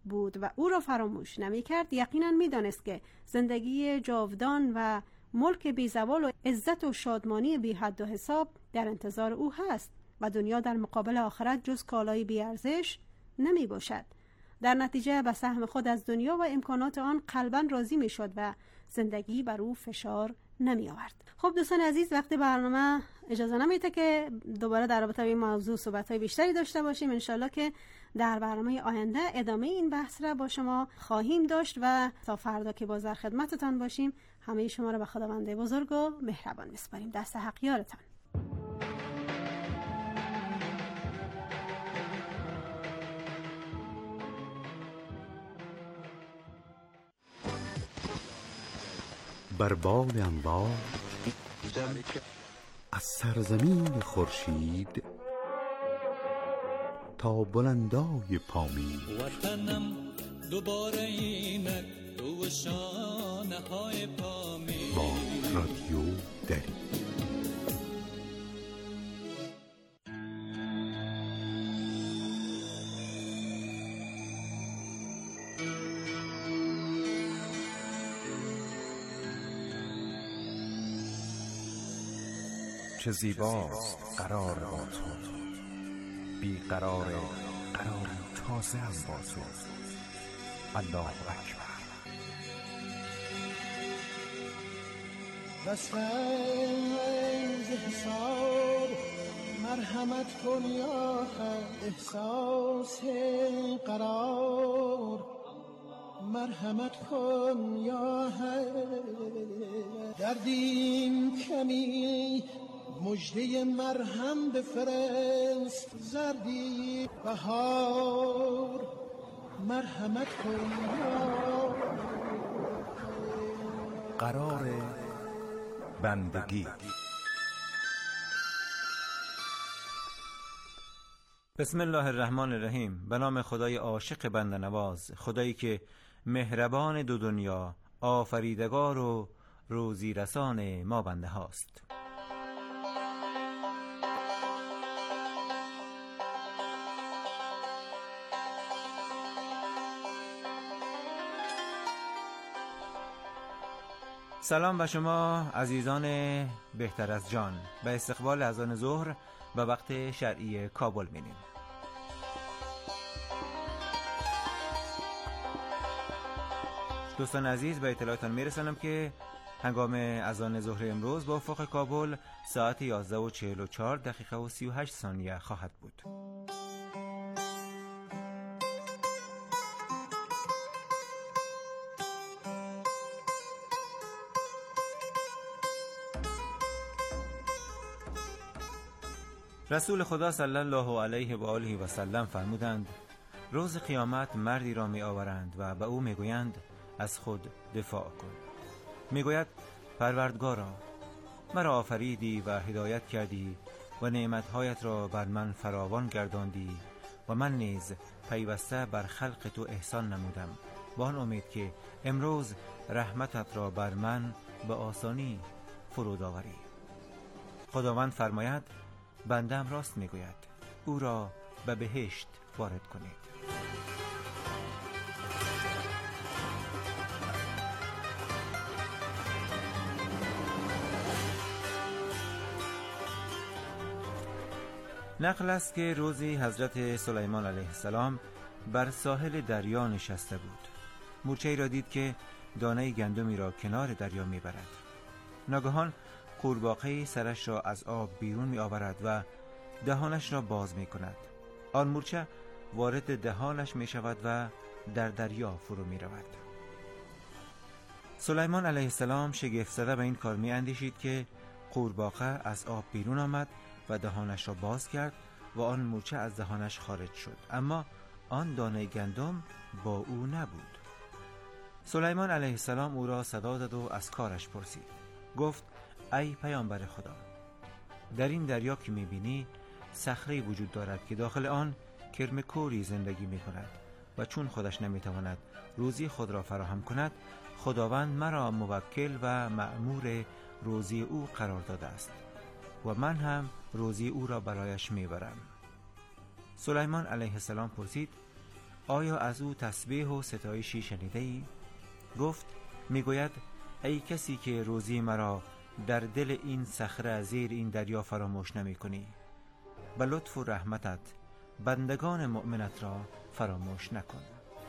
بود و او را فراموش نمی کرد، یقینا می دانست که زندگی جاودان و ملک بی زوال و عزت و شادمانی بی حد و حساب در انتظار او هست و دنیا در مقابل آخرت جز کالای بی ارزش نمی باشد. در نتیجه به سهم خود از دنیا و امکانات آن قلباً راضی می شد و زندگی بر او فشار نمی آورد. خب دوستان عزیز، وقتی برنامه اجازه نمیده که دوباره در رابطه با این موضوع صحبت‌های بیشتری داشته باشیم. انشالله که در برنامه آینده ادامه این بحث را با شما خواهیم داشت و تا فردا که باز در خدمتتان باشیم همه شما را به خداوند بزرگ و مهربان میسپاریم. دست حق یارتان. بر باد انوار از سرزمین خورشید تا بلندای پامین، وطنم دوباره اینک رو شانه های پامین با رادیو دری. چه زیباست قرار با تو، بی قرار تازه هم با تو. الله اکبر. بسنز حساب مرحمت کن یا حق، احساس قرار مرحمت کن یا حق. دردیم کمی مجده مرهم بفرست، زردی بهار مرحمت کن یا قرار بندگی. بسم الله الرحمن الرحیم. به نام خدای عاشق بنده نواز، خدایی که مهربان دو دنیا، آفریدگار و روزی رسان ما بنده هاست. سلام به شما عزیزان بهتر از جان. به استقبال اذان ظهر و وقت شرعی کابل می‌ریم. دوستان عزیز، به اطلاعتان میرسانم که هنگام اذان ظهر امروز با افق کابل ساعت 11:44 و 38 ثانیه خواهد بود. رسول خدا صلی الله علیه و آله و سلم فرمودند روز قیامت مردی را می آورند و به او می گویند از خود دفاع کن. می گوید پروردگارا، مرا آفریدی و هدایت کردی و نعمتهایت را بر من فراوان گرداندی و من نیز پیوسته بر خلق تو احسان نمودم، با آن امید که امروز رحمتت را بر من به آسانی فرود آوری. خداوند فرماید بندم راست میگوید، او را به بهشت وارد کنید. نقل است که روزی حضرت سلیمان علیه السلام بر ساحل دریا نشسته بود. مورچه‌ای را دید که دانه گندمی را کنار دریا میبرد. ناگهان قورباغه‌ای سرش را از آب بیرون می آورد و دهانش را باز می کند. آن مورچه وارد دهانش می شود و در دریا فرو می رود. سلیمان علیه السلام شگفت زده به این کار می اندیشید که قورباغه از آب بیرون آمد و دهانش را باز کرد و آن مورچه از دهانش خارج شد، اما آن دانه گندم با او نبود. سلیمان علیه السلام او را صدا داد و از کارش پرسید. گفت ای پیامبر خدا، در این دریا که می‌بینی صخره‌ای وجود دارد که داخل آن کرم کوری زندگی می‌کند و چون خودش نمی‌تواند روزی خود را فراهم کند، خداوند مرا موکل و مأمور روزی او قرار داده است و من هم روزی او را برایش می‌برم. سلیمان علیه السلام پرسید آیا از او تسبیح و ستایشی شنیده ای؟ گفت میگوید ای کسی که روزی مرا در دل این صخره زیر این دریا فراموش نمی کنی، به لطف و رحمتت بندگان مؤمنت را فراموش نکن.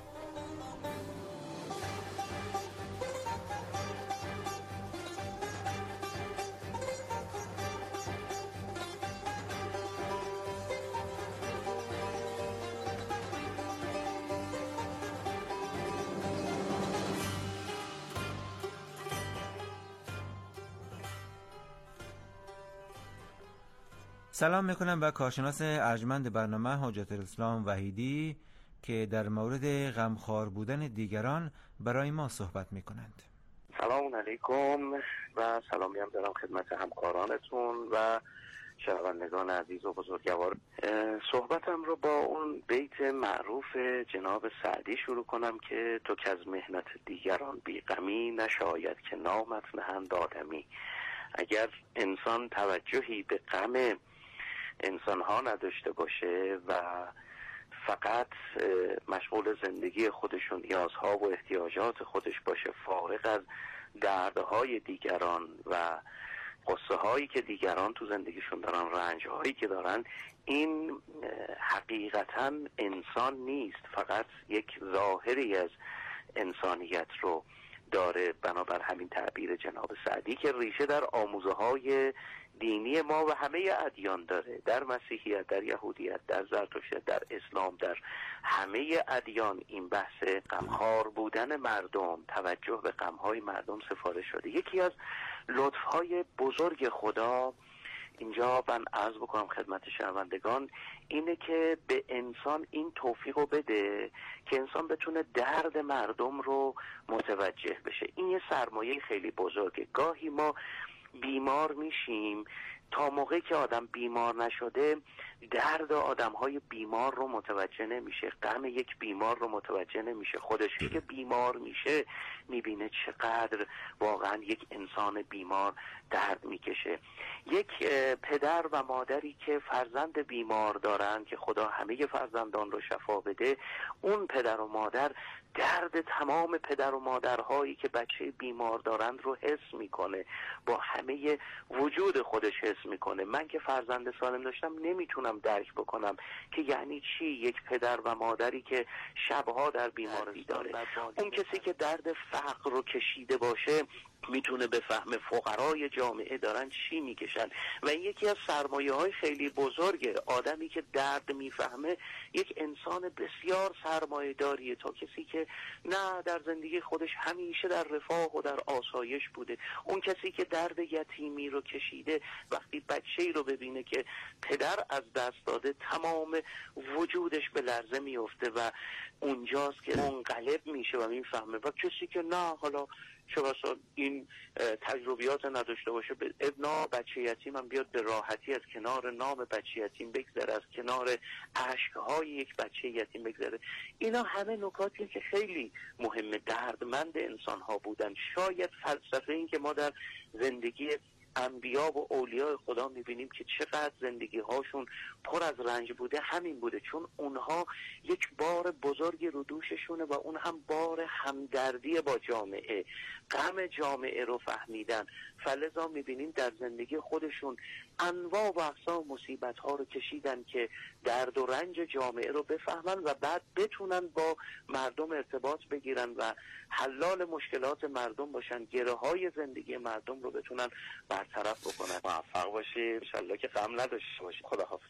سلام میکنم به کارشناس ارجمند برنامه حجت الاسلام وحیدی که در مورد غمخوار بودن دیگران برای ما صحبت میکنند. سلام علیکم و سلامی هم دارم خدمت همکارانتون و شنوندگان عزیز و بزرگوار. صحبتم رو با اون بیت معروف جناب سعدی شروع کنم که تو که از مهنت دیگران بیغمی، نشاید که نامت نهند آدمی. اگر انسان توجهی به غم انسان ها نداشته باشه و فقط مشغول زندگی خودش و نیازها و احتیاجات خودش باشه، فارغ از دردهای دیگران و قصه هایی که دیگران تو زندگیشون دارن، رنج هایی که دارن، این حقیقتا انسان نیست، فقط یک ظاهری از انسانیت رو داره. بنابر همین تعبیر جناب سعدی که ریشه در آموزه های دینی ما و همه ادیان داره، در مسیحیت، در یهودیت، در زرتشت، در اسلام، در همه ادیان این بحث غمخوار بودن مردم، توجه به غمهای مردم سفارش شده. یکی از لطفهای بزرگ خدا اینجا من عرض بکنم خدمت شنوندگان اینه که به انسان این توفیق رو بده که انسان بتونه درد مردم رو متوجه بشه. این یه سرمایه خیلی بزرگه. گاهی ما بیمار میشیم، تا موقعی که آدم بیمار نشده درد آدم‌های بیمار رو متوجه نمیشه، غم یک بیمار رو متوجه نمیشه. خودش که بیمار میشه میبینه چقدر واقعا یک انسان بیمار درد میکشه. یک پدر و مادری که فرزند بیمار دارن که خدا همه فرزندان رو شفا بده، اون پدر و مادر درد تمام پدر و مادرهایی که بچه بیمار دارند رو حس میکنه، با همه وجود خودش حس میکنه. من که فرزند سالم داشتم نمیتونم درک بکنم که یعنی چی یک پدر و مادری که شبها در بیماری داره. اون کسی که درد فقر رو کشیده باشه میتونه بفهمه فقرای جامعه دارن چی میکشن و این یکی از سرمایه های خیلی بزرگه. آدمی که درد میفهمه یک انسان بسیار سرمایه داریه تا کسی که نه در زندگی خودش همیشه در رفاه و در آسایش بوده. اون کسی که درد یتیمی رو کشیده وقتی بچه‌ای رو ببینه که پدر از دست داده تمام وجودش به لرزه میفته و اونجاست که منقلب میشه و میفهمه. و کسی که نه حالا شما این تجربیات نداشته باشه، به ابنا بچه یتیم هم بیاد به راحتی از کنار نام بچه یتیم بگذره، از کنار عشقهای یک بچه یتیم بگذره. اینا همه نکاتیه که خیلی مهمه، دردمند انسان ها بودن. شاید فلسفه این که ما در زندگی انبیا و اولیاء خدا میبینیم که چقدر زندگی هاشون پر از رنج بوده همین بوده، چون اونها یک بار بزرگی رو دوششونه و اون هم بار همدردی با جامعه، غم جامعه رو فهمیدن. فلذا میبینیم در زندگی خودشون انواع و اقسام مصیبت ها رو کشیدن که درد و رنج جامعه رو بفهمن و بعد بتونن با مردم ارتباط بگیرن و حلال مشکلات مردم باشن، گره های زندگی مردم رو بتونن برطرف بکنن. موفق باشی انشالله که غم نداشته باشی. خداحافظ.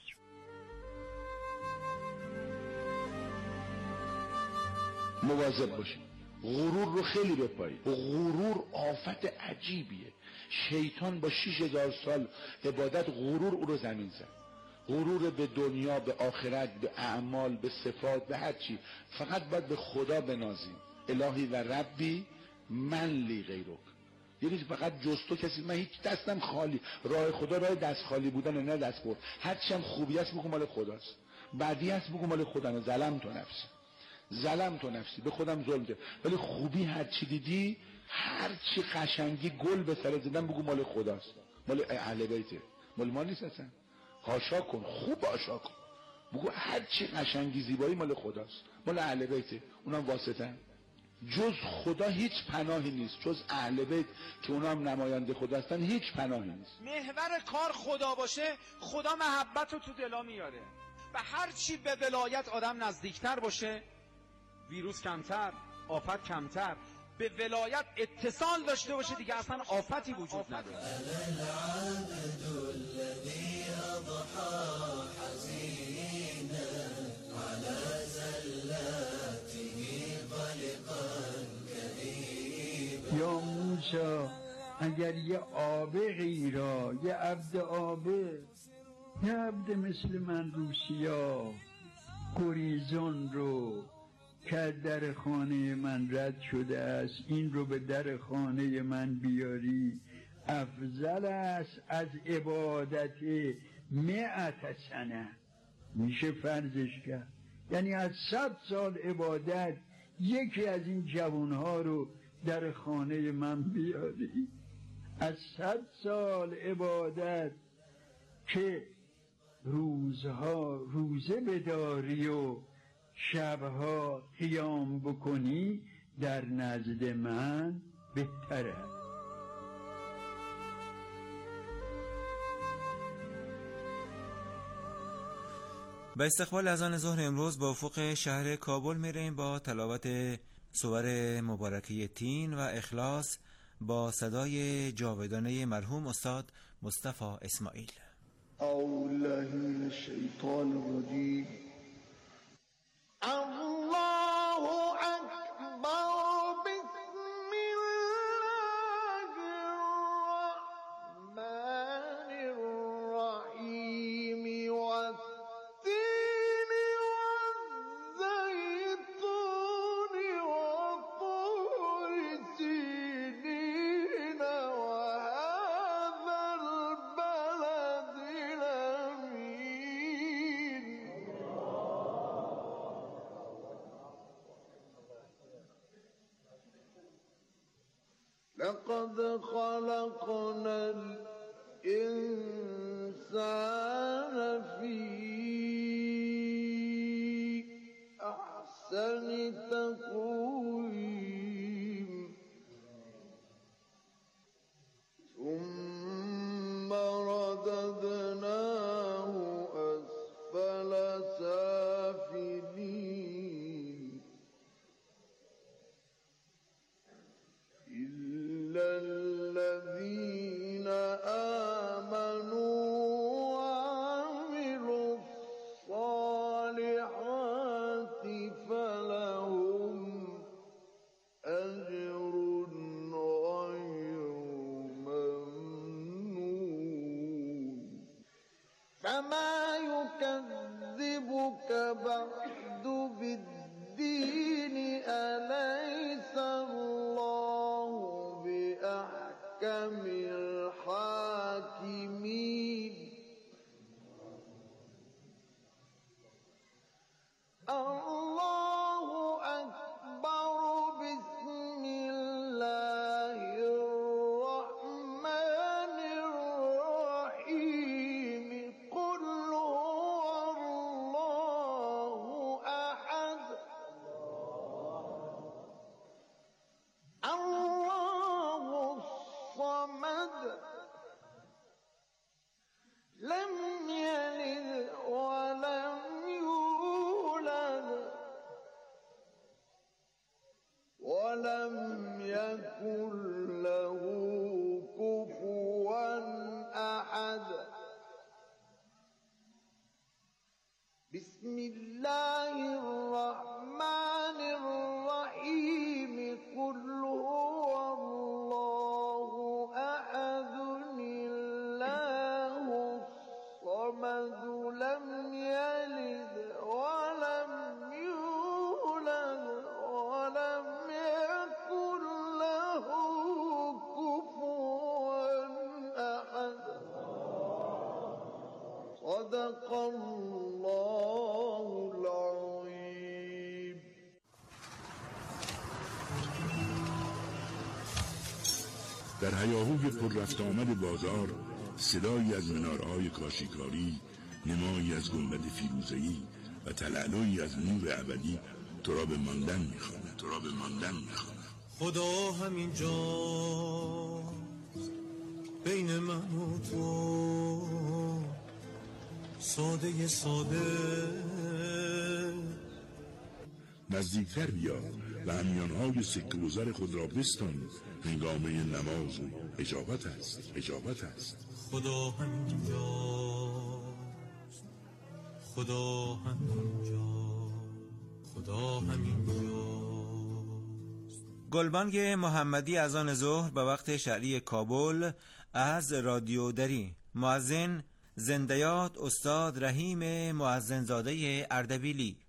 مواظب باشید، غرور رو خیلی بپایید. غرور آفت عجیبیه. شیطان با 6000 سال عبادت غرور او رو زمین زد. غرور به دنیا، به آخرت، به اعمال، به صفات، به هر چی. فقط باید به خدا بنازیم. الهی و ربی من لی غیرک، یعنی فقط جز تو کسی، من هیچ دستم خالی. راه خدا راه دست خالی بودن نه دست پر. هرچی هم خوبی است بگو مال خداست، بدی است بگو مال خودم. ظلم تو نفسی، به خودم ظلم کرد. ولی خوبی هر چی دیدی، هر چی قشنگی گل به سر زدن بگو مال خداست، مال اهل بیته، مال ما نیست اصلا. حاشا کن، خوب حاشا کن. بگو هر چی قشنگی زیبایی مال خداست، مال اهل بیته، اونم واسطه. جز خدا هیچ پناهی نیست، جز اهل بیت که اونم نماینده خدا هستن هیچ پناهی نیست. محور کار خدا باشه، خدا محبت رو تو دلا میاره و هر چی به ولایت آدم نزدیکتر باشه ویروس کمتر، آفت کمتر. به ولایت اتصال داشته باشه دیگه اصلا آفتی وجود نداره. یا موسی اگر یه آبقی را، یه عبد آبه، یه عبد مثل من روسیا گریزان رو که در خانه من رد شده است این رو به در خانه من بیاری افضل است از عبادت 100 سنه. میشه فرضش کرد یعنی از 100 سال عبادت یکی از این جوانها رو در خانه من بیاری. از 100 سال عبادت که روزه بداری و شبها قیام بکنی در نزد من بهتره. به استقبال اذان ظهر امروز با افق شهر کابل میریم با تلاوت سور مبارکه تین و اخلاص با صدای جاودانه مرحوم استاد مصطفی اسماعیل. اعوذ بالله من الشیطان الرجیم. الله اکبر. بسم الله الرحمن الرحیم. والتین والزیتون وطور سینین وهذا البلد الامین. لقد خلقنا الإنسان في أحسن تقويم ثم رددناه أسفل سافلين إلا الذين آمنوا وعملوا الصالحات فلهم أجر غير ممنون. فما يكذبك بعد بالدين أليس الله بأحكم الحاكمين. الله أكبر. بسم الله الرحمن الرحيم. قل هو الله أحد الله الصمد لم يلد ولم يولد ولم يكن له كفوا أحد. بسم الله الرحمن الرحيم. قل هو الله أحد الله الصمد لم يلد ولم يولد ولم يكن له كفوا أحد. صدق الله العظيم. در هیاهوی پر رفت آمد بازار صدایی از منارهای کاشیکاری نمایی از گنبد فیروزه‌ای و تلالویی از نور ابدی تو را به ماندن می‌خواند، تو را به ماندن می‌خواند. خدا همینجا بین من و تو، ساده ساده نزدیکتر بیا و همیانهای سکه و زر خود را بستان، هنگامه نماز و اجابت است، اجابت است. خدا همینجا، خدا همینجا، خدا همینجا. گلبانگ محمدی از آن ظهر به وقت شرعی کابل از رادیو دری. مؤذن زندیات استاد رحیم مؤذنزاده اردبیلی.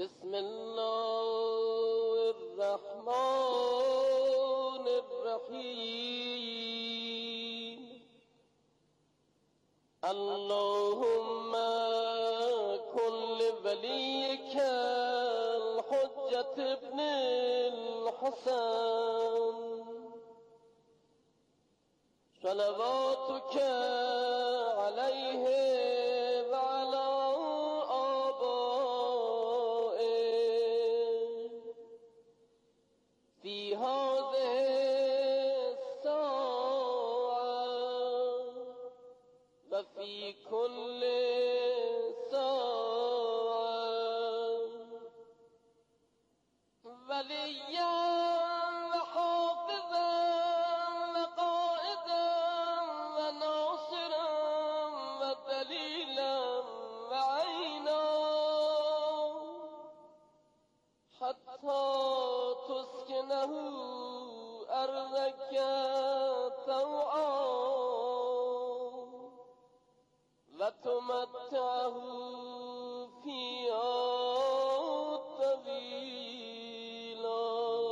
بسم الله الرحمن الرحیم. اللهم کن لولیک الحجة ابن الحسن صلواتك عليه وعلى آبائه في هذه الساعة وفي كل ساعة وليا وحافظا وقائدا وناصرا ودليلا وعينا حتى تسكنه أرضك طوعا وتمتعه فيها طويلا.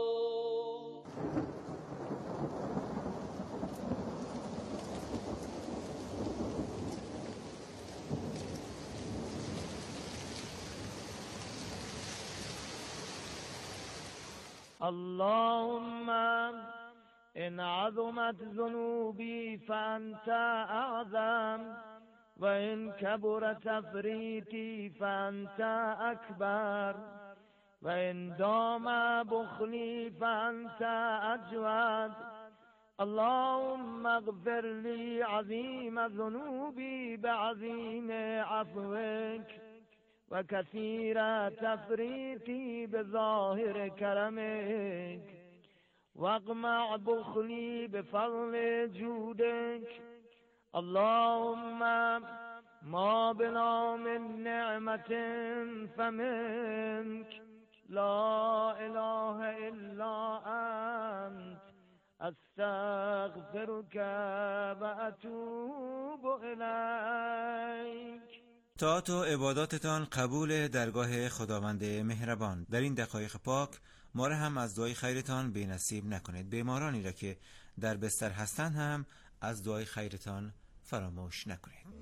اللهم إن عظمت ذنوبي فأنت أعظم وإن كبر تفريطي فأنت أكبر وإن دام بخلي فأنت أجود. اللهم اغفر لي عظيم ذنوبي بعظيم عفوك وكثير تفريطي بظاهر كرمك واقمع بخلي بفضل جودك. اللهم ما بنا من نعمة فمنك لا إله إلا أنت استغفرك وأتوب إليك. طاعات و عباداتتان قبول درگاه خداوند مهربان. در این دقایق پاک ما را هم از دعای خیرتان بی نصیب نکنید. بیمارانی را که در بستر هستند هم از دعای خیرتان فراموش نکنید.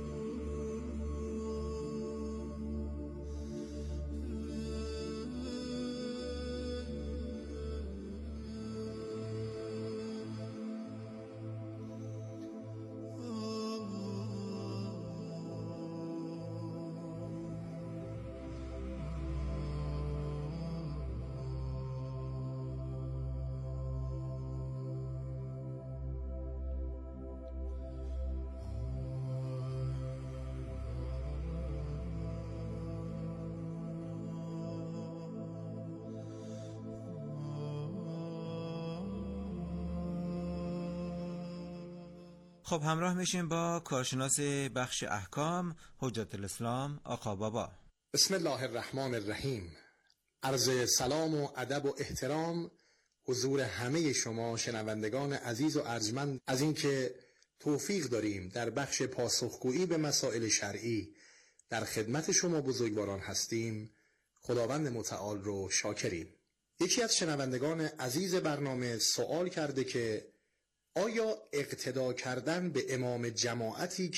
خب همراه میشیم با کارشناس بخش احکام حجت الاسلام آقا بابا. بسم الله الرحمن الرحیم. عرض سلام و ادب و احترام حضور همه شما شنوندگان عزیز و ارجمند از اینکه توفیق داریم در بخش پاسخگویی به مسائل شرعی در خدمت شما بزرگواران هستیم. خداوند متعال رو شاکریم. یکی از شنوندگان عزیز برنامه سوال کرده که آیا اقتدا کردن به امام جماعتی